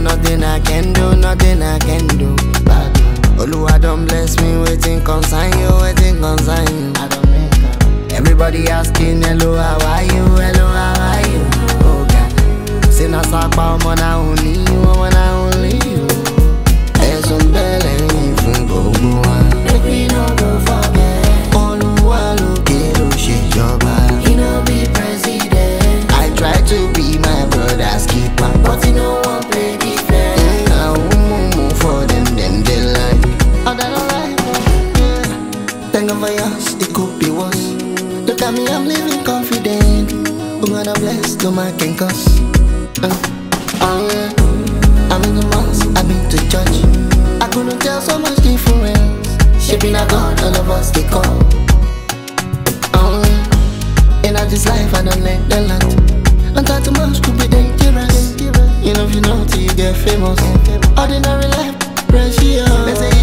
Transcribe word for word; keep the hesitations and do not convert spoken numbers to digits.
nothing I can do, nothing I can do. Oluwa don't bless me, waiting consign you, waiting consign you. I don't make up. Everybody asking, hello, how are you, hello, how are you? Oh God, say na sakpa, omo na only you, omo na only you. There's some belly from gbogbo wa. Make me no go forget. Oluwa loke lo ṣe jọba. He no be president. I try to be my brother's keeper, but he no one play defense. Mm, I won't move for them, them they like. Oh, they don't like me. Yeah. Thank God for yours, it could be worse. Look at me, I'm living confident. I'm gonna bless, no man can cuss. Uh, oh yeah, I'm in the mosque, I've been to church. I couldn't tell so much difference. Shaping a God, all of us they call. Oh yeah, in this life I don't let the lot. And that too much could be dangerous. You know if you know till you get famous. Ordinary life, precious.